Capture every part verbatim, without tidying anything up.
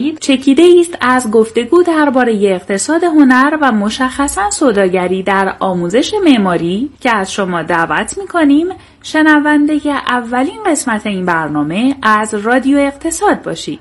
چکیده است از گفتگو درباره اقتصاد هنر و مشخصاً سوداگری در آموزش معماری که از شما دعوت می‌کنیم شنونده اولین قسمت این برنامه از رادیو اقتصاد باشید.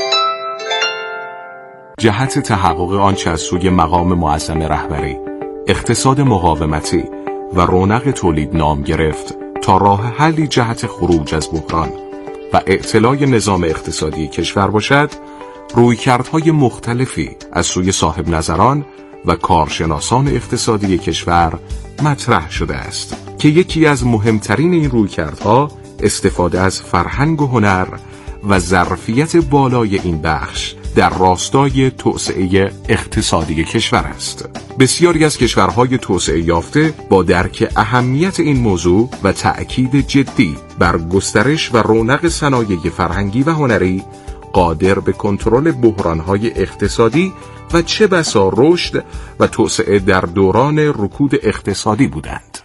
جهت تحقق آنچه از سوی مقام معظم رهبری اقتصاد مقاومتی و رونق تولید نام گرفت تا راه حلی جهت خروج از بحران و اعتلای نظام اقتصادی کشور باشد، رویکردهای مختلفی از سوی صاحب نظران و کارشناسان اقتصادی کشور مطرح شده است که یکی از مهمترین این رویکردها استفاده از فرهنگ و هنر و ظرفیت بالای این بخش در راستای توسعه اقتصادی کشور است. بسیاری از کشورهای توسعه یافته با درک اهمیت این موضوع و تأکید جدی بر گسترش و رونق صنایع فرهنگی و هنری قادر به کنترل بحرانهای اقتصادی و چه بسا رشد و توسعه در دوران رکود اقتصادی بودند.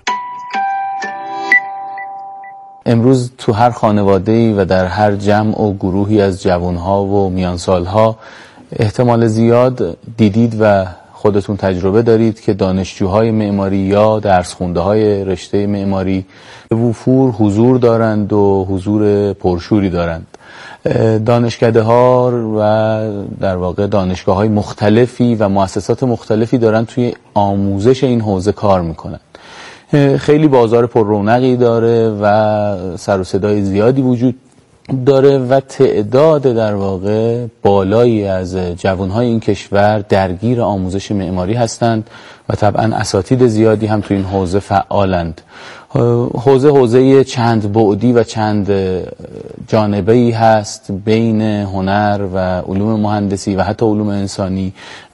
امروز تو هر خانواده‌ای و در هر جمع و گروهی از جوانها و میانسالها احتمال زیاد دیدید و خودتون تجربه دارید که دانشجوهای معماری یا درس خونده های رشته معماری به وفور حضور دارند و حضور پرشوری دارند. دانشکده ها و در واقع دانشگاه های مختلفی و مؤسسات مختلفی دارند توی آموزش این حوزه کار میکنند. خیلی بازار پر رونقی داره و سر و صدای زیادی وجود داره و تعداد در واقع بالایی از جوانهای این کشور درگیر آموزش معماری هستند و طبعا اساتید زیادی هم تو این حوزه فعالند. حوزه حوزه چند بعدی و چند جانبه‌ای هست بین هنر و علوم مهندسی و حتی علوم انسانی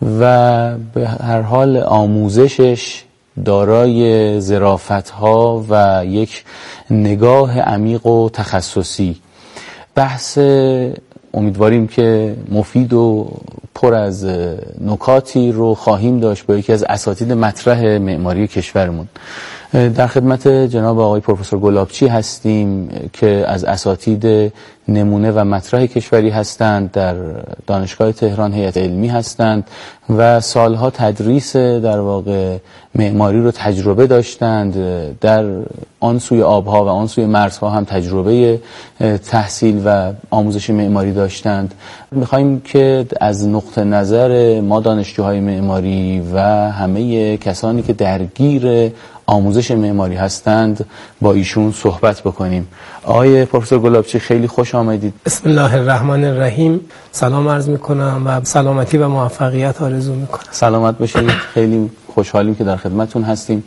و به هر حال آموزشش دارای ظرافت‌ها و یک نگاه عمیق و تخصصی. بحث امیدواریم که مفید و پر از نکاتی رو خواهیم داشت با یکی از اساتید مطرح معماری کشورمون. در خدمت جناب آقای پروفسور گلابچی هستیم که از اساتید نمونه و مطرح کشوری هستند، در دانشگاه تهران هیئت علمی هستند و سالها تدریس در واقع معماری رو تجربه داشتند. در آن سوی آبها و آن سوی مرزها هم تجربه تحصیل و آموزش معماری داشتند. میخوایم که از نقطه نظر ما دانشجوهای معماری و همه کسانی که درگیر آموزش معماری هستند با ایشون صحبت بکنیم. آقای پروفسور گلابچی خیلی خوش آمدید. بسم الله الرحمن الرحیم. سلام عرض میکنم و سلامتی و موفقیت آرزو میکنم. سلامت باشید. خیلی خوشحالیم که در خدمتتون هستیم.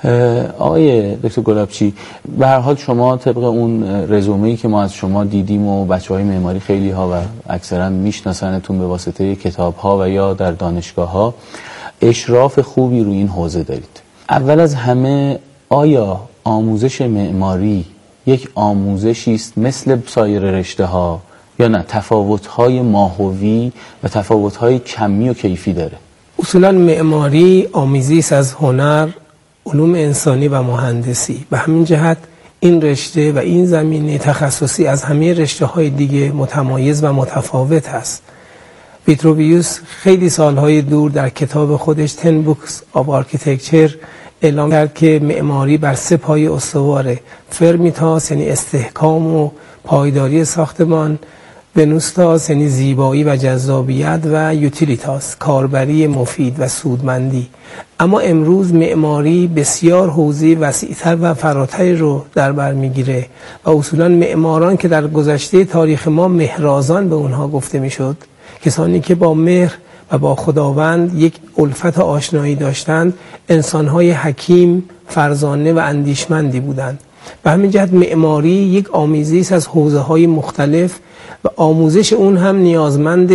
آقای دکتر گلابچی، به هر حال شما طبق اون رزومه‌ای که ما از شما دیدیم و بچه‌های معماری خیلی ها و اکثرا میشناسنتون به واسطه کتاب‌ها و یا در دانشگاه‌ها، اشراف خوبی روی این حوزه دارید. اول از همه آیا آموزش معماری یک آموزشی است مثل سایر رشته‌ها یا نه تفاوت‌های ماهوی و تفاوت‌های کمی و کیفی داره؟ اصولاً معماری آمیزی است از هنر، علوم انسانی و مهندسی. به همین جهت این رشته و این زمینه تخصصی از همه رشته‌های دیگه متمایز و متفاوت است. ویتروویوس خیلی سالهای دور در کتاب خودش ten books of architecture اعلام کرد که معماری بر سه پایه استواره: فرمیتاس یعنی استحکام و پایداری ساختمان، ونوستاس یعنی زیبایی و جذابیت و یوتیلیتاس کاربری مفید و سودمندی. اما امروز معماری بسیار حوزه وسیع‌تر و فراتری رو در بر میگیره و اصولا معماران که در گذشته تاریخ ما مهرازان به اونها گفته میشد، کسانی که با مهر و با خداوند یک الفت آشنایی داشتند، انسان‌های حکیم، فرزانه و اندیشمندی بودند. به همین جهت معماری یک آمیزی است از حوزه‌های مختلف و آموزش اون هم نیازمند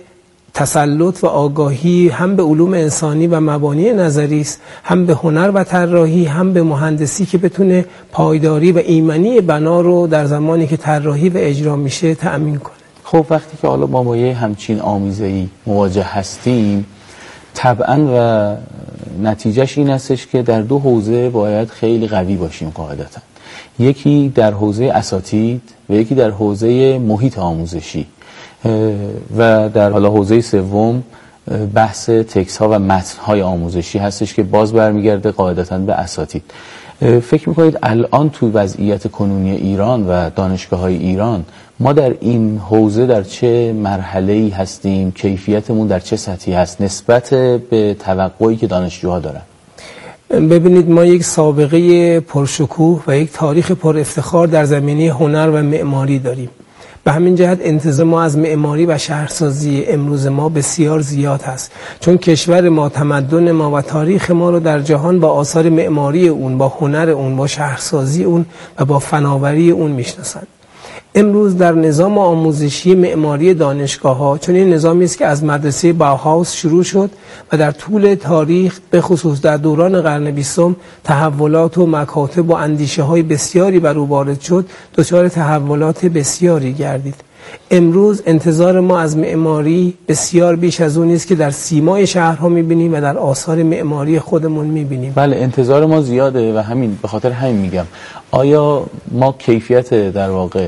تسلط و آگاهی هم به علوم انسانی و مبانی نظری است، هم به هنر و طراحی، هم به مهندسی که بتونه پایداری و ایمنی بنا رو در زمانی که طراحی و اجرا میشه تأمین کنه. خب وقتی که حالا ما با یه همچین آمیزه‌ای مواجه هستیم، طبعاً و نتیجهش این هستش که در دو حوزه باید خیلی قوی باشیم قاعدتاً. یکی در حوزه اساتید و یکی در حوزه محیط آموزشی. و در حالا حوزه سوم بحث تکست ها و متن های آموزشی هستش که باز برمیگرده قاعدتاً به اساتید. فکر میکنید الان توی وضعیت کنونی ایران و دانشگاه های ایران ما در این حوزه در چه مرحله‌ای هستیم؟ کیفیتمون در چه سطحی هست نسبت به توقعی که دانشجوها دارن؟ ببینید، ما یک سابقه پرشکوه و یک تاریخ پر افتخار در زمینه هنر و معماری داریم. به همین جهت انتظار ما از معماری و شهرسازی امروز ما بسیار زیاد هست، چون کشور ما، تمدن ما و تاریخ ما رو در جهان با آثار معماری اون، با هنر اون، با شهرسازی اون و با فناوری اون میشناسند. امروز در نظام آموزشی معماری دانشگاه‌ها، چون این نظامی است که از مدرسه باوهاوس شروع شد و در طول تاریخ به خصوص در دوران قرن بیستم تحولات و مکاتب و اندیشه‌های بسیاری بر او وارد شد، دچار تحولات بسیاری گردید. امروز انتظار ما از معماری بسیار بیش از اون است که در سیمای شهرها می‌بینیم و در آثار معماری خودمون می‌بینیم. بله، انتظار ما زیاده و همین به خاطر همین میگم آیا ما کیفیت در واقع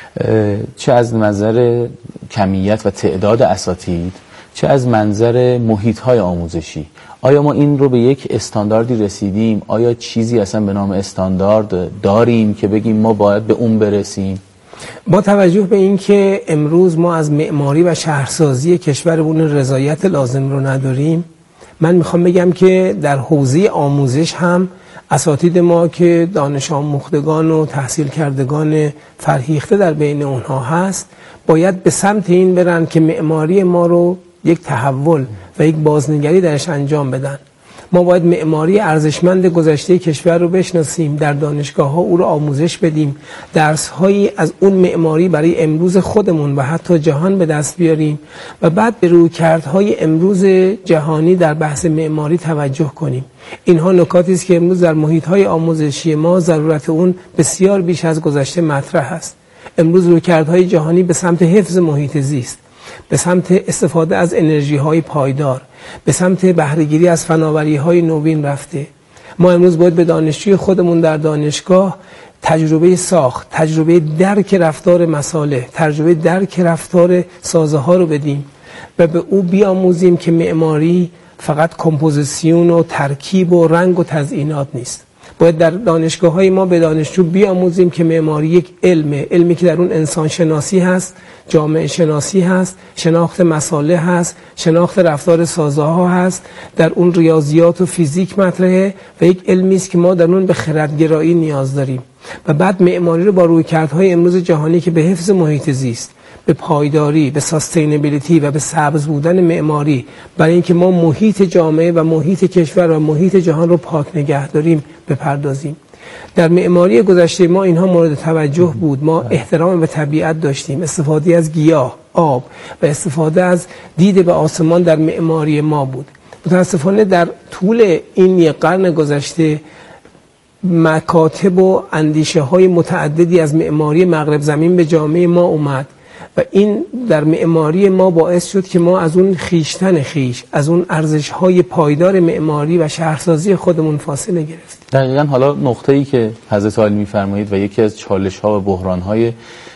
چه از نظر کمیت و تعداد اساتید چه از منظر محیط‌های آموزشی آیا ما این رو به یک استانداردی رسیدیم؟ آیا چیزی اصلا به نام استاندارد داریم که بگیم ما باید به اون برسیم؟ با توجه به این که امروز ما از معماری و شهرسازی کشورمون رضایت لازم رو نداریم، من میخوام بگم که در حوزه آموزش هم اساتید ما که دانش آموختگان و تحصیل کردگان فرهیخته در بین اونها هست، باید به سمت این برن که معماری ما رو یک تحول و یک بازنگری درش انجام بدن. ما باید معماری ارزشمند گذشته کشور رو بشناسیم، در دانشگاه ها او رو آموزش بدیم، درس هایی از اون معماری برای امروز خودمون و حتی جهان به دست بیاریم و بعد به رویکردهای امروز جهانی در بحث معماری توجه کنیم. اینها نکاتی است که امروز در محیط های آموزشی ما ضرورت اون بسیار بیش از گذشته مطرح است. امروز رویکردهای جهانی به سمت حفظ محیط زیست، به سمت استفاده از انرژی های پایدار، به سمت بهره‌گیری از فناوری های نوین رفته. ما امروز باید به دانشجوی خودمون در دانشگاه تجربه ساخت، تجربه درک رفتار مصالح، تجربه درک رفتار سازه ها رو بدیم و به او بیاموزیم که معماری فقط کمپوزیسیون و ترکیب و رنگ و تزیینات نیست. باید در دانشگاه های ما به دانشجو بیاموزیم که معماری یک علمه، علمی که در اون انسان شناسی هست، جامعه شناسی هست، شناخت مصالح هست، شناخت رفتار سازه ها هست، در اون ریاضیات و فیزیک مطرحه و یک علمی است که ما در اون به خردگرایی نیاز داریم. و بعد معماری رو با رویکردهای امروز جهانی که به حفظ محیط زیست، به پایداری، به ساستینبیلیتی و به سبز بودن معماری، برای اینکه ما محیط جامعه و محیط کشور و محیط جهان رو پاک نگه داریم بپردازیم. در معماری گذشته ما اینها مورد توجه بود. ما احترام به طبیعت داشتیم، استفاده از گیاه، آب و استفاده از دید به آسمان در معماری ما بود. متاسفانه در طول این یک قرن گذشته مکاتب و اندیشه های متعددی از معماری مغرب زمین به جامعه ما اومد و این در معماری ما باعث شد که ما از اون خیشتن خیش، از اون ارزش‌های پایدار معماری و شهرسازی خودمون فاصله گرفتیم. دقیقاً حالا نقطه‌ای که حضرت عالی می‌فرمایید و یکی از چالش‌ها و بحران‌های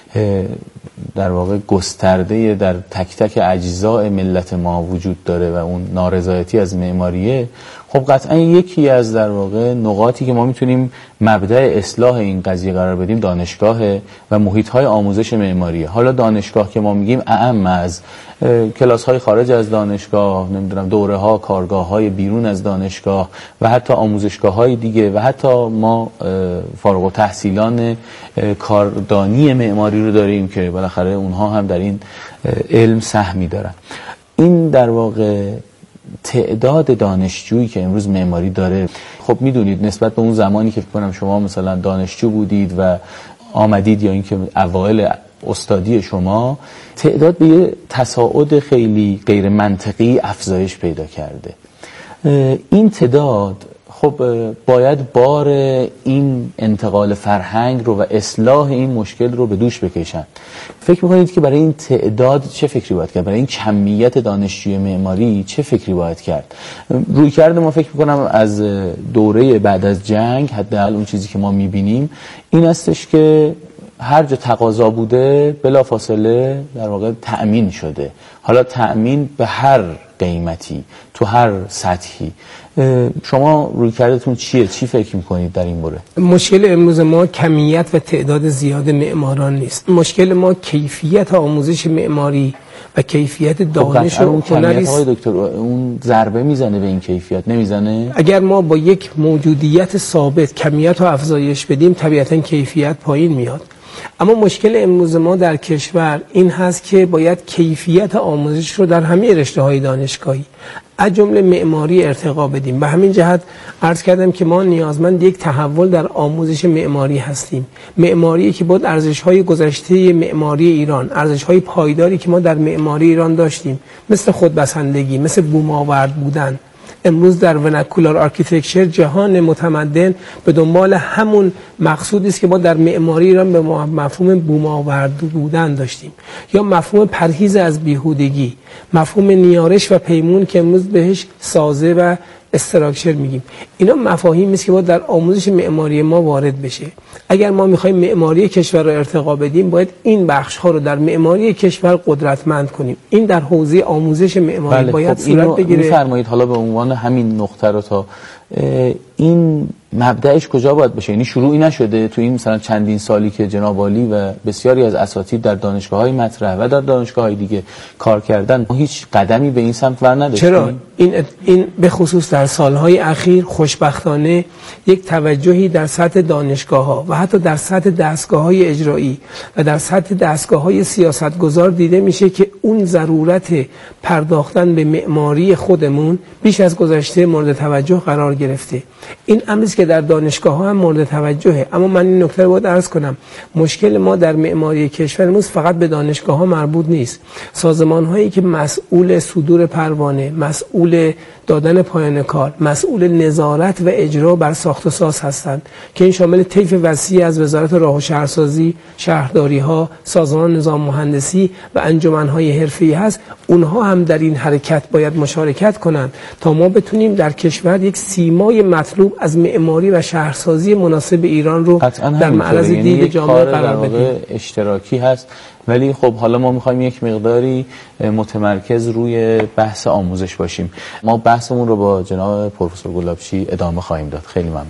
در واقع گسترده در تک تک اجزاء ملت ما وجود داره و اون نارضایتی از معماریه، خب قطعا یکی از در واقع نقاطی که ما میتونیم مبدأ اصلاح این قضیه قرار بدیم دانشگاه و محیط‌های آموزش معماریه. حالا دانشگاه که ما میگیم اعم از کلاس‌های خارج از دانشگاه، نمیدونم دوره‌ها، کارگاه‌های بیرون از دانشگاه و حتی آموزشگاه‌های دیگه و حتی ما فارغ التحصیلان کاردانی معماری رو داریم که بالاخره اونها هم در این علم سهمی دارن. این در واقع تعداد دانشجویی که امروز معماری داره، خب میدونید نسبت به اون زمانی که فکر کنم شما مثلا دانشجو بودید و آمدید یا اینکه اوایل استادی شما، تعداد به یه تصاعد خیلی غیر منطقی افزایش پیدا کرده. این تعداد خب باید بار این انتقال فرهنگ رو و اصلاح این مشکل رو به دوش بکشن. فکر می‌کنید که برای این تعداد چه فکری باید کرد؟ برای این کمیت دانشجوی معماری چه فکری باید کرد؟ رویکرد ما فکر می‌کنم از دوره بعد از جنگ، حداقل اون چیزی که ما می‌بینیم این استش که هر جا تقاضا بوده بلافاصله در واقع تأمین شده. حالا تأمین به هر قیمتی تو هر سطحی. شما رویکردتون چیه؟ چی فکر میکنید در این باره؟ مشکل امروز ما کمیت و تعداد زیاد معماران نیست. مشکل ما کیفیت آموزش معماری و کیفیت دانش و هنری است. آقای دکتر اون ضربه میزنه به این کیفیت نمیزنه؟ اگر ما با یک موجودیت ثابت کمیت رو افزایش بدیم طبیعتاً کیفیت پایین میاد. اما مشکل امروز ما در کشور این هست که باید کیفیت آموزش رو در همه رشته‌های دانشگاهی از جمله معماری ارتقا بدیم. به همین جهت عرض کردم که ما نیازمند یک تحول در آموزش معماری هستیم. معماری که بود ارزش‌های گذشته معماری ایران، ارزش‌های پایداری که ما در معماری ایران داشتیم، مثل خودبسندگی، مثل بوم‌آورد بودن، امروز در ورناکولار آرکیتکچر جهان متمدن به دنبال همون مقصودی است که ما در معماری ایران به مفهوم بوم‌آورد بودن داشتیم، یا مفهوم پرهیز از بیهودگی، مفهوم نیارش و پیمون که امروز بهش سازه و استراکچر میگیم. اینا مفاهیمی است که باید در آموزش معماری ما وارد بشه. اگر ما میخوایم معماری کشور رو ارتقا بدیم باید این بخش ها رو در معماری کشور قدرتمند کنیم. این در حوزه آموزش معماری بله، باید خب صورت بگیره. میفرمایید حالا به عنوان همین نقطه رو تا این مبدأش کجا باید بشه؟ یعنی شروعی نشده تو این مثلا چندین سالی که جناب عالی و بسیاری از اساتید در دانشگاه‌های مطرح و در دانشگاه‌های دیگه کار کردن ما هیچ قدمی به این سمت ور نداشتیم؟ چرا؟ این این به خصوص در سالهای اخیر خوشبختانه یک توجهی در سطح دانشگاه‌ها و حتی در سطح دستگاه‌های اجرایی و در سطح دستگاه‌های سیاستگزار دیده میشه که اون ضرورت پرداختن به معماری خودمون بیش از گذشته مورد توجه قرار گرفته. این امری که در دانشگاه‌ها هم مورد توجهه. اما من این نکته رو باید عرض کنم، مشکل ما در معماری کشور امروز فقط به دانشگاه‌ها مربوط نیست. سازمان‌هایی که مسئول صدور پروانه، مسئول دادن پایان کار، مسئول نظارت و اجرا بر ساخت و ساز هستند که این شامل طیف وسیع از وزارت راه و شهرسازی، شهرداری‌ها، سازمان نظام مهندسی و انجمن‌های حرفه‌ای هست. اونها هم در این حرکت باید مشارکت کنند تا ما بتونیم در کشور یک سیمای مطلوب از معماری و شهرسازی مناسب ایران رو در معرض دید جامعه قرار بدیم. اشتراکی هست، ولی خب حالا ما میخوایم یک مقداری متمرکز روی بحث آموزش باشیم. ما بحثمون رو با جناب پروفسور گلابچی ادامه خواهیم داد. خیلی ممنون.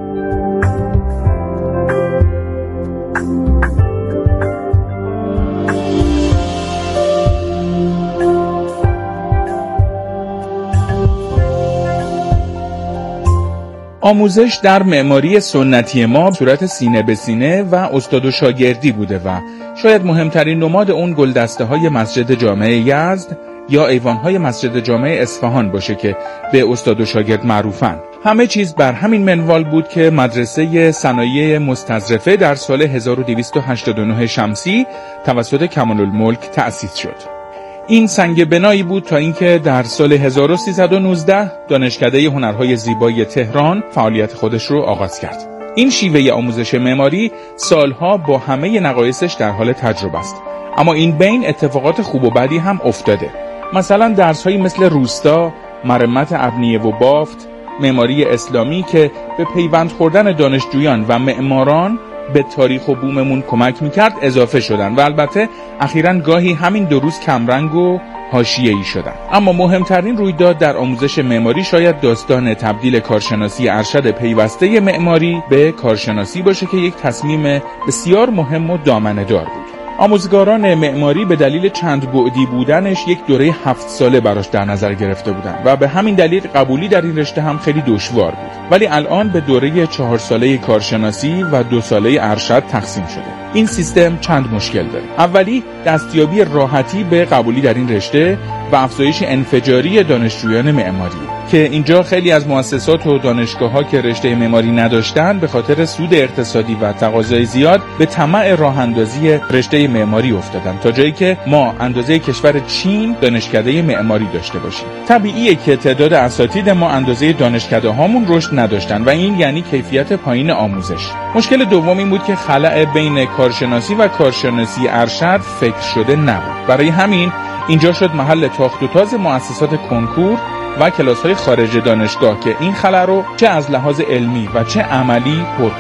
آموزش در معماری سنتی ما صورت سینه به سینه و استاد و شاگردی بوده و شاید مهمترین نماد اون گلدسته های مسجد جامع یزد یا ایوان های مسجد جامع اصفهان باشه که به استاد و شاگرد معروفن. همه چیز بر همین منوال بود که مدرسه صنایع مستظرفه در سال هزار و دویست و هشتاد و نه شمسی توسط کمال الملک تأسیس شد. این سنگ بنایی بود تا اینکه در سال هزار و سیصد و نوزده دانشکده هنرهای زیبای تهران فعالیت خودش رو آغاز کرد. این شیوه آموزش معماری سالها با همه نقایصش در حال تجربه است. اما این بین اتفاقات خوب و بدی هم افتاده. مثلا درس‌هایی مثل روستا، مرمت ابنیه و بافت، معماری اسلامی که به پیوند خوردن دانشجویان و معماران به تاریخ و بوممون کمک میکرد اضافه شدن و البته اخیراً گاهی همین دو روز کمرنگ و حاشیه‌ای شدن. اما مهمترین رویداد در آموزش معماری شاید داستان تبدیل کارشناسی ارشد پیوسته معماری به کارشناسی باشه که یک تصمیم بسیار مهم و دامنه‌دار بود. آموزگاران معماری به دلیل چند بعدی بودنش یک دوره هفت ساله براش در نظر گرفته بودن و به همین دلیل قبولی در این رشته هم خیلی دشوار بود. ولی الان به دوره چهار ساله کارشناسی و دو ساله ارشد تقسیم شده. این سیستم چند مشکل داره. اولی دستیابی راحتی به قبولی در این رشته و افزایش انفجاری دانشجویان معماری که اینجا خیلی از مؤسسات و دانشگاه‌ها که رشته معماری نداشتن به خاطر سود اقتصادی و تقاضای زیاد به طمع راه‌اندازی رشته معماری افتادن تا جایی که ما اندازه کشور چین دانشکده معماری داشته باشیم. طبیعیه که تعداد اساتید ما اندازه دانشکده‌هامون رشد نداشتن و این یعنی کیفیت پایین آموزش. مشکل دوم این بود که خلأ بین کارشناسی و کارشناسی ارشد فکر شده نبود. برای همین اینجا شد محل تاخت و تاز مؤسسات کنکور و کلاس‌های خارج دانشگاه که این خلأ رو چه از لحاظ علمی و چه عملی پر کنه.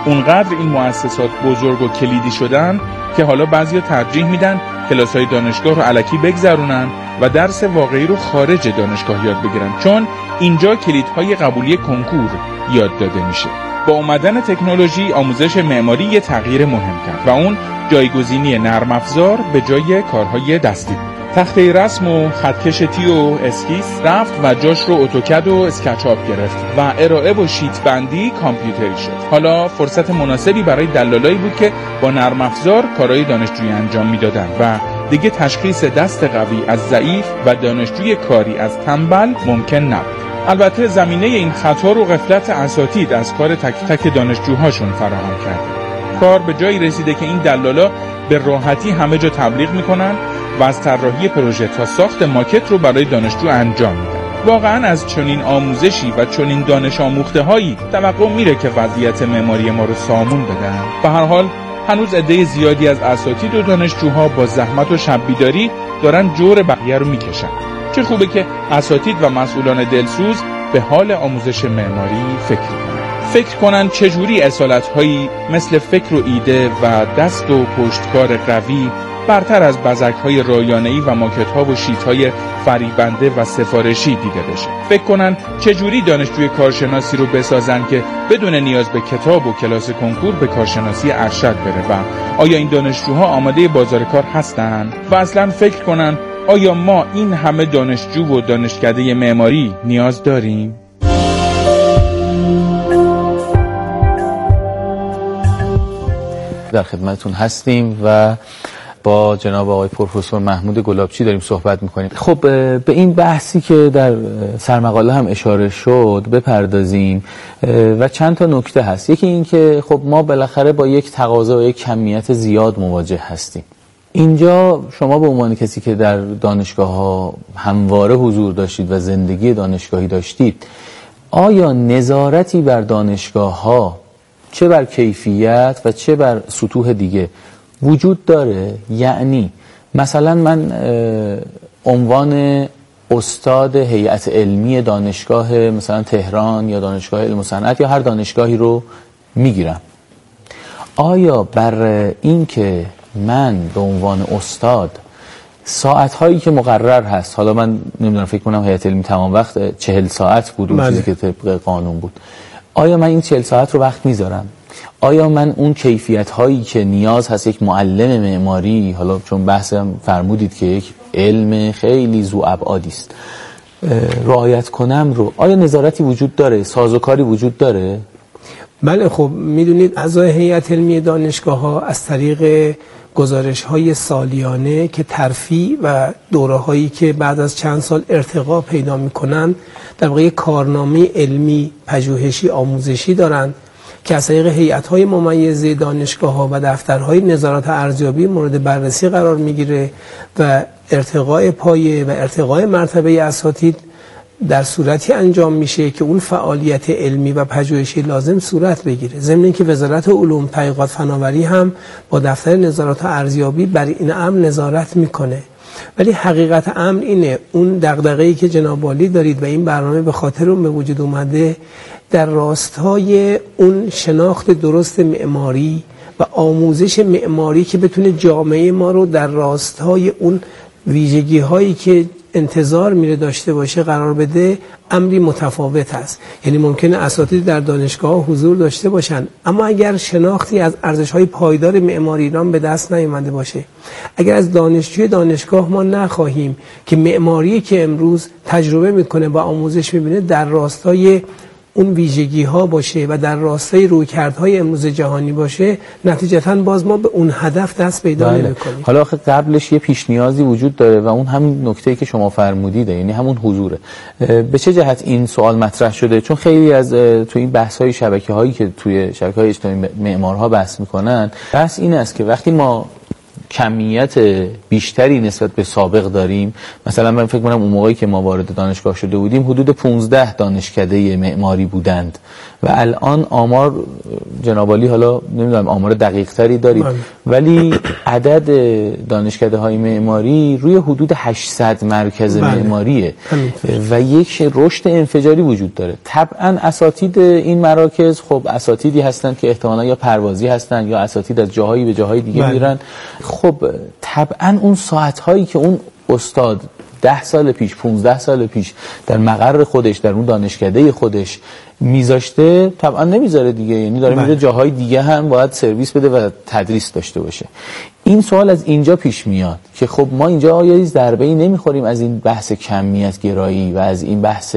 اونقدر این مؤسسات بزرگ و کلیدی شدن که حالا بعضیا ترجیح میدن کلاس‌های دانشگاه رو الکی بگذرونن و درس واقعی رو خارج دانشگاه یاد بگیرن، چون اینجا کلیدهای قبولی کنکور یاد داده میشه. با اومدن تکنولوژی آموزش معماری یه تغییر مهم کرد و اون جایگزینی نرم افزار به جای کارهای دستی بود. تخته رسم و خطکش تی و اسکیس رفت و جاش رو اتوکد و اسکچاپ گرفت و ارائه و شیت بندی کامپیوتری شد. حالا فرصت مناسبی برای دلالایی بود که با نرم افزار کارهای دانشجویی انجام میدادن و دیگه تشخیص دست قوی از ضعیف و دانشجوی کاری از تنبل ممکن نبود. البته زمینه این خطا رو غفلت اساتید از کار تک تک دانشجوهاشون فراهم کرد. کار به جایی رسیده که این دلالا به راحتی همه جا تبلیغ میکنن و از طراحی پروژه تا ساخت ماکت رو برای دانشجو انجام میدن. واقعا از چنین آموزشی و چنین دانش آموخته هایی توقع میره که وضعیت معماری ما رو سامون بدن. به هر حال هنوز عده زیادی از اساتید و دانشجوها با زحمت و شب بیداری دارن جور بقیه رو میکشن. چه خوبه که اساتید و مسئولان دلسوز به حال آموزش معماری فکر کنن. فکر کنن چجوری اصالت‌هایی مثل فکر و ایده و دست و پشتکار قوی برتر از بزک‌های رایانه‌ای و ماکت‌ها و شیت‌های فریبنده و سفارشی دیده بشه. فکر کنن چجوری دانشجوی کارشناسی رو بسازن که بدون نیاز به کتاب و کلاس کنکور به کارشناسی ارشد بره و آیا این دانشجوها آماده بازار کار هستن؟ و اصلاً فکر کنن آیا ما این همه دانشجو و دانشکده معماری نیاز داریم؟ در خدمتتون هستیم و با جناب آقای پروفسور محمود گلابچی داریم صحبت میکنیم. خب به این بحثی که در سرمقاله هم اشاره شد بپردازیم و چند تا نکته هست. یکی این که خب ما بالاخره با یک تقاضا و یک کمیت زیاد مواجه هستیم. اینجا شما به عنوان کسی که در دانشگاه ها همواره حضور داشتید و زندگی دانشگاهی داشتید، آیا نظارتی بر دانشگاه ها چه بر کیفیت و چه بر سطوح دیگه وجود داره؟ یعنی مثلا من عنوان استاد هیئت علمی دانشگاه مثلا تهران یا دانشگاه علم و صنعت یا هر دانشگاهی رو میگیرم، آیا بر این که من به عنوان استاد ساعت‌هایی که مقرر هست، حالا من نمیدونم فکر کنم هیئت علمی تمام وقت چهل ساعت بود اون چیزی که طبق قانون بود، آیا من این چهل ساعت رو وقت میذارم؟ آیا من اون کیفیت هایی که نیاز هست یک معلم معماری، حالا چون بحث هم فرمودید که یک علم خیلی ذو ابعادی است، رعایت کنم رو، آیا نظارتی وجود داره؟ سازوکاری وجود داره؟ بله، خب میدونید اعضای هیئت علمی دانشگاه ها از طریق گزارش های سالیانه که ترفیع و دوره هایی که بعد از چند سال ارتقا پیدا میکنن در واقع کارنامه علمی پژوهشی آموزشی دارند که از طریق هیئت‌های ممیزه دانشگاه‌ها و دفترهای نظارت ارزیابی مورد بررسی قرار میگیره و ارتقاء پایه و ارتقاء مرتبه اساتید در صورتی انجام میشه که اون فعالیت علمی و پژوهشی لازم صورت بگیره. ضمن اینکه وزارت علوم تحقیقات فناوری هم با دفتر نظارت ارزیابی بر این امر نظارت میکنه. ولی حقیقت امر اینه، اون دغدغه‌ای که جناب عالی دارید و این برنامه به خاطر اون به وجود اومده، در راستای اون شناخت درست معماری و آموزش معماری که بتونه جامعه ما رو در راستای اون ویژگی هایی که انتظار میره داشته باشه قرار بده، امری متفاوت است. یعنی ممکنه اساتید در دانشگاه حضور داشته باشن، اما اگر شناختی از ارزش‌های پایدار معماری ایران به دست نیامده باشه، اگر از دانشجوی دانشگاه ما نخواهیم که معماری که امروز تجربه میکنه و آموزش میبینه در راستای اون ویژگی ها باشه و در راستای رویکردهای امروز جهانی باشه، نتیجتاً باز ما به اون هدف دست پیدا نمی‌کنیم. حالا آخه قبلش یه پیش نیازی وجود داره و اون همین نکته‌ای که شما فرمودید، یعنی همون حضوره. به چه جهت این سوال مطرح شده؟ چون خیلی از تو این بحث‌های شبکه‌هایی که توی شبکه‌های اجتماعی معمارها بحث می‌کنن، بحث این است که وقتی ما کمیت بیشتری نسبت به سابق داریم. مثلا من فکر کنم اون موقعی که ما وارد دانشگاه شده بودیم حدود پانزده دانشکده معماری بودند و الان آمار جناب عالی حالا نمیدونم آمار دقیق تری دارید من. ولی عدد دانشکده های معماری روی حدود هشتصد مرکز بله. معماریه و یک رشد انفجاری وجود داره. طبعا اساتید این مراکز خب اساتیدی هستند که احتمالاً یا پروازی هستند یا اساتید از جاهایی به جاهای دیگه بله. میرن. خب طبعا اون ساعت‌هایی که اون استاد ده سال پیش پونزده سال پیش در مقر خودش در اون دانشکده خودش میذاشته طبعا نمیذاره دیگه، یعنی داره میره جاهای دیگه هم باید سرویس بده و تدریس داشته باشه. این سوال از اینجا پیش میاد که خب ما اینجا آیا ضربه‌ای نمیخوریم از این بحث کمیت گرایی و از این بحث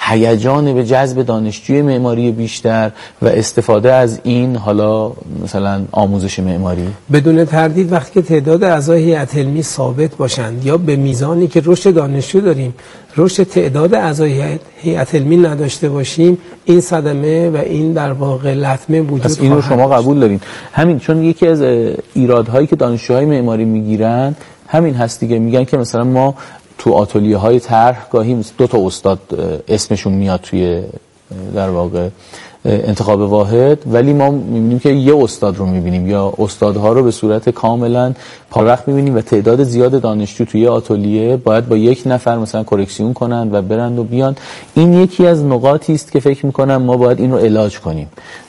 هیجان به جذب دانشجوی معماری بیشتر و استفاده از این حالا مثلا آموزش معماری؟ بدون تردید وقتی که تعداد اعضای هیئت علمی ثابت باشند یا به میزانی که رشد دانشجو داریم رشد تعداد اعضای هیئت علمی نداشته باشیم، این صدمه و این در واقع لطمه وجود خواهد. اینو شما قبول دارین؟ همین چون یکی از ایرادهایی که دانشجوهای معماری میگیرن همین هست دیگه، میگن که مثلا ما تو آتلیه های طرح گاهی دو تا استاد اسمشون میاد توی در واقع انتخاب واحد، ولی ما میبینیم که یه استاد رو میبینیم یا استادها رو به صورت کاملا پارخ میبینیم و تعداد زیاد دانشجو توی آتلیه باید با یک نفر مثلا کرکسیون کنن و برند و بیان. این یکی از نقاطی است که فکر میکنم ما باید این رو علاج کنیم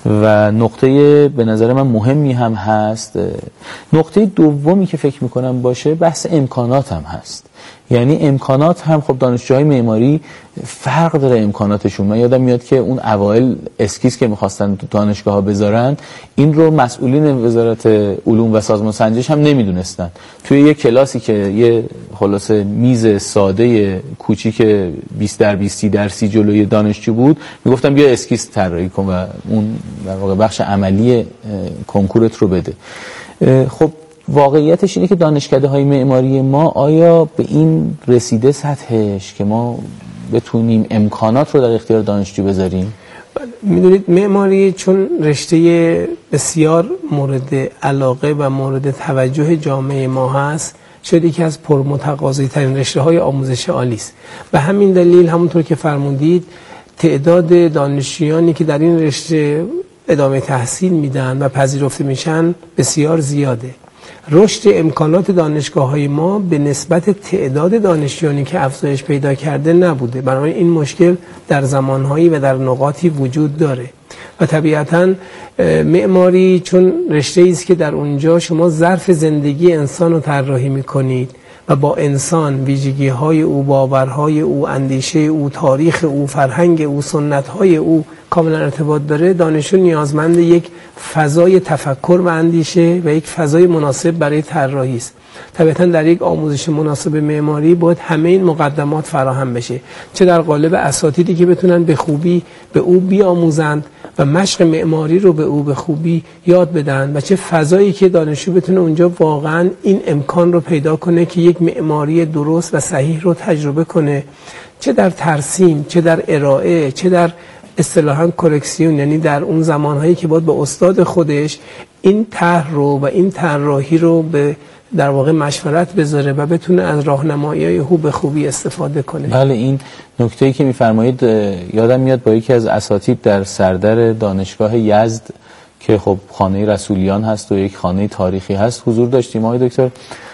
و نقطه به نظر من مهمی هم هست. نقطه دومی که فکر میکنم باشه بحث امکانات هم هست. یعنی امکانات هم خب دانشجوهای معماری فرق داره امکاناتشون. من یادم میاد که اون اوایل اسکیس که میخواستن دانشگاه ها بذارن این رو مسئولین وزارت علوم و سازمان سنجش هم نمیدونستن. توی یه کلاسی که یه خلاصه میز ساده کوچیک بیست در بیست سی در سی جلوی دانشجو بود میگفتن بیا اسکیس طراحی کن و اون در واقع بخش عملی کنکورت رو بده. خب واقعیتش اینه که دانشکده های معماری ما آیا به این رسیده سطحش که ما بتونیم امکانات رو در اختیار دانشجو بذاریم؟ میدونید معماری چون رشته بسیار مورد علاقه و مورد توجه جامعه ما هست شاید یکی از پرمتقاضی ترین رشته های آموزش عالی است. به همین دلیل همونطور که فرمودید تعداد دانشجویانی که در این رشته ادامه تحصیل میدن و پذیرفته میشن بسیار زیاده. رشد امکانات دانشگاه‌های ما به نسبت تعداد دانشجویانی که افزایش پیدا کرده نبوده. بنابراین این مشکل در زمانهایی و در نقاطی وجود داره و طبیعتاً معماری چون رشته‌ای است که در اونجا شما ظرف زندگی انسان رو طراحی می‌کنید و با انسان ویژگی‌های او، باورهای او، اندیشه او، تاریخ او، فرهنگ او، سنت‌های او کاملا ارتباط داره، دانشجو نیازمند یک فضای تفکر و اندیشه و یک فضای مناسب برای طراحی است. طبعا در یک آموزش مناسب معماری باید همه این مقدمات فراهم بشه، چه در قالب اساتیدی که بتونن به خوبی به او بیاموزند و مشق معماری رو به او به خوبی یاد بدن و چه فضایی که دانشجو بتونه اونجا واقعا این امکان رو پیدا کنه که یک معماری درست و صحیح رو تجربه کنه، چه در ترسیم، چه در ارائه، چه در اصطلاحاً کرکسیون، یعنی در اون زمانهایی که باید به استاد خودش این طرح رو و این طراحی رو به در واقع مشورت بذاره و بتونه از راهنمایی‌های او به خوبی استفاده کنه. بله، این نکته‌ای که می‌فرمایید یادم میاد با یکی از اساتید در سردر دانشگاه یزد که خب خانه رسولیان هست و یک خانه تاریخی هست حضور داشتیم. آقای دکتر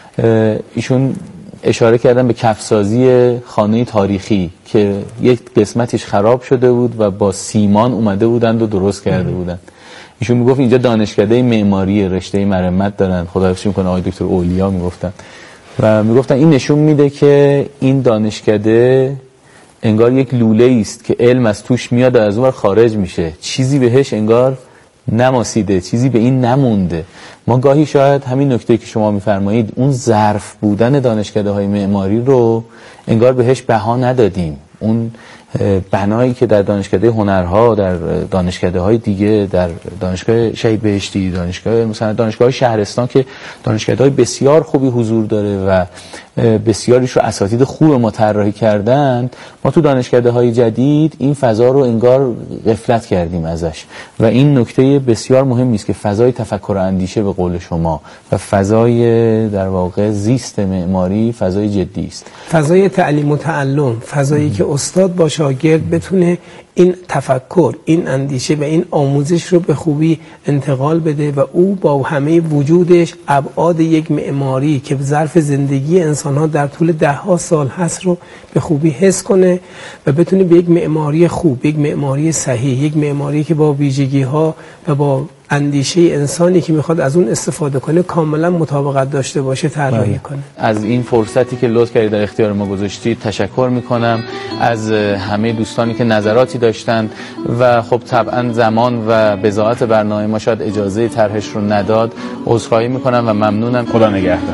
ایشون اشاره کردن به کفسازی خانه تاریخی که یک قسمتش خراب شده بود و با سیمان اومده بودند و درست کرده بودند. ایشون میگفت اینجا دانشکده معماری رشته مرمت دارن، خداحافظی میکنه آقای دکتر اولیا میگفتن و میگفتن این نشون میده که این دانشکده انگار یک لوله است که علم از توش میاد و از اون خارج میشه، چیزی بهش انگار نماسیده، چیزی به این نمونده. ما گاهی شاید همین نکته که شما میفرمایید اون ظرف بودن دانشکده های معماری رو انگار بهش بها ندادیم، اون بنایی که در دانشکده هنرها، در دانشکده های دیگه، در دانشگاه شهید بهشتی، دانشگاه مثلا دانشگاه شهرستان که دانشکده های بسیار خوبی حضور داره و بسیاریش رو اساتید خوب ما طراحی کردن، ما تو دانشکده های جدید این فضا رو انگار غفلت کردیم ازش و این نکته بسیار مهمی است که فضای تفکر و اندیشه به قول شما و فضای در واقع زیست معماری فضای جدی است، فضای تعلیم و تعلم، فضایی که استاد با شاگرد بتونه این تفکر، این اندیشه و این آموزش رو به خوبی انتقال بده و او با همه وجودش ابعاد یک معماری که ظرف زندگی انسان‌ها در طول ده ها سال هست رو به خوبی حس کنه و بتونه به یک معماری خوب، یک معماری صحیح، یک معماری که با ویژگی‌ها و با اندیشه انسانی که میخواد از اون استفاده کنه کاملا مطابقت داشته باشه طراحی کنه. از این فرصتی که لطف کردید در اختیار ما گذاشتید تشکر میکنم، از همه دوستانی که نظراتی داشتن و خب طبعا زمان و بضاعت برنامه ما شاید اجازه طرحش رو نداد، عذرخواهی میکنم و ممنونم. خدا نگهدار.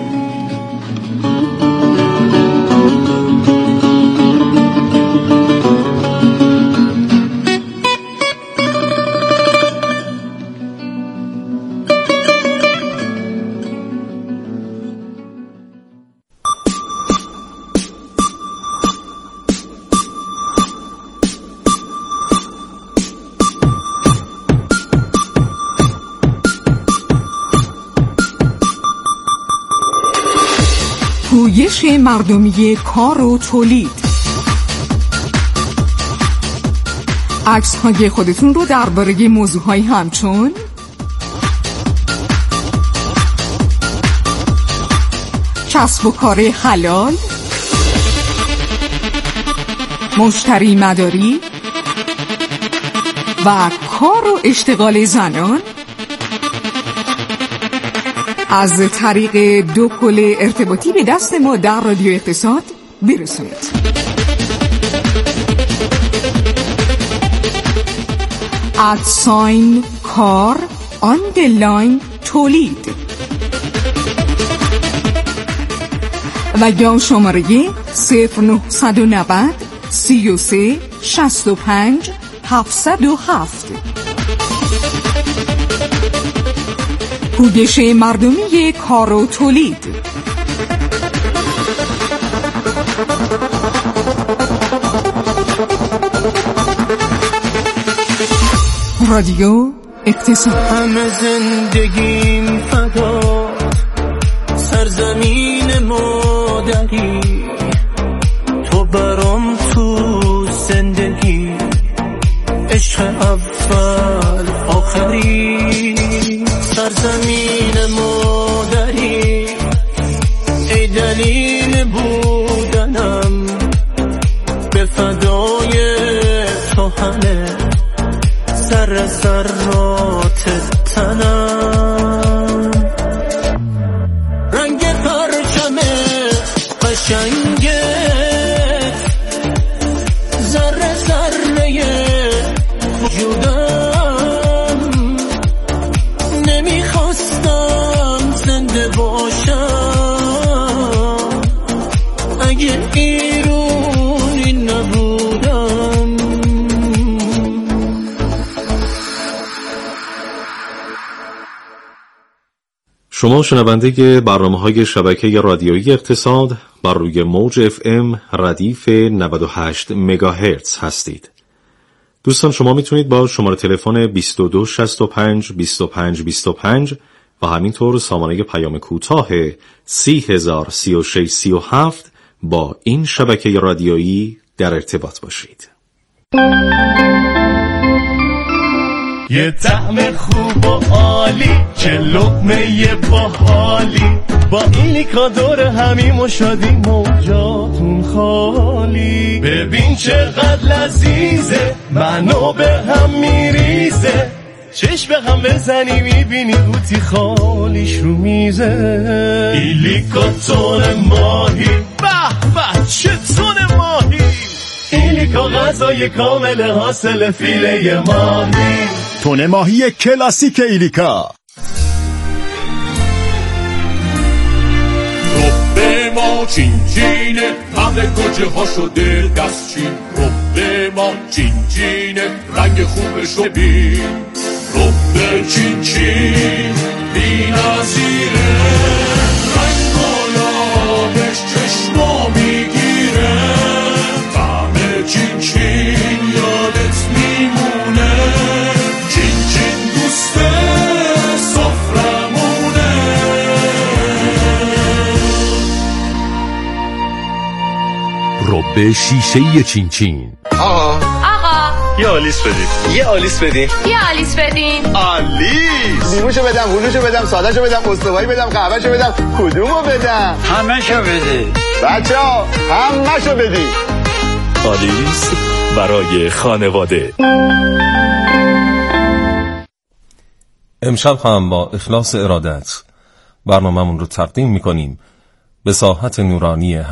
پویش مردمی کار و تولید. عکس های خودتون رو درباره موضوعهای همچون کسب و کار حلال، مشتری مداری و کار و اشتغال زنان از طریق دو کل ارتباطی به دست ما در رادیو اقتصاد برسونید. ادساین کار آندرلاین تولید و یا شماره صفر نهصد و نود سی و سه شصت و پنج هفتصد و هفت. پویش مردمی کار و تولید. رادیو اقتصاد. همه زندگیم فدا سرزمین مادری، تو برام تو زندگی عشق اول آخری، سرزمین مادری ای دلیل بودنم، به فدای تو همه سر سرات تنم، رنگ پرچم قشنگه ذره ذره وجودم، نمیخواستم زنده باشم اگه ایرونی نبودم. شما شنونده برنامه‌های شبکه رادیویی اقتصاد بر روی موج اف ام ردیف نود و هشت مگاهرتز هستید. دوستان شما میتونید با شماره تلفن بیست و دو شصت و پنج بیست و پنج بیست و پنج و همینطور سامانه پیام کوتاه سی هزار سی و شش سی و هفت با این شبکه رادیویی در ارتباط باشید. یه طعم خوب و عالی، چه لقمه باحالی، با ایلیکا دور همیم و شادیم موجاتون خالی. ببین چقدر لذیذه، منو به هم میریزه، چشم به هم بزنی میبینی قوطی خالیش رو میزه. ایلیکا تون ماهی، به به چه تون ماهی، ایلیکا غذای کامل حاصل فیله ماهی، تون ماهی کلاسیک ایلیکا. رب ما چین چینه همه گوجه ها شده دستچین رب ما چین چینه رنگ خوبش رو ببین رب چین چین بی نظیره رنگ و لابش چشما میگیره طعم چین چین یادت میمونه چین چین دوسته سفرمونه رب شیشه‌ای چین چین. آقا آقا یه آلیس بدین یه آلیس بدین یه آلیس بدین آلیس لیموشو بدم هلوشو بدم سادهشو بدم استوایی بدم قهوهشو بدم کدومو بدم همه‌شو بده بچه‌ها همه‌شو بدین آلیس برای خانواده. امشب هم با اخلاص ارادت برنامه‌مون رو تقدیم می‌کنیم به ساحت نورانی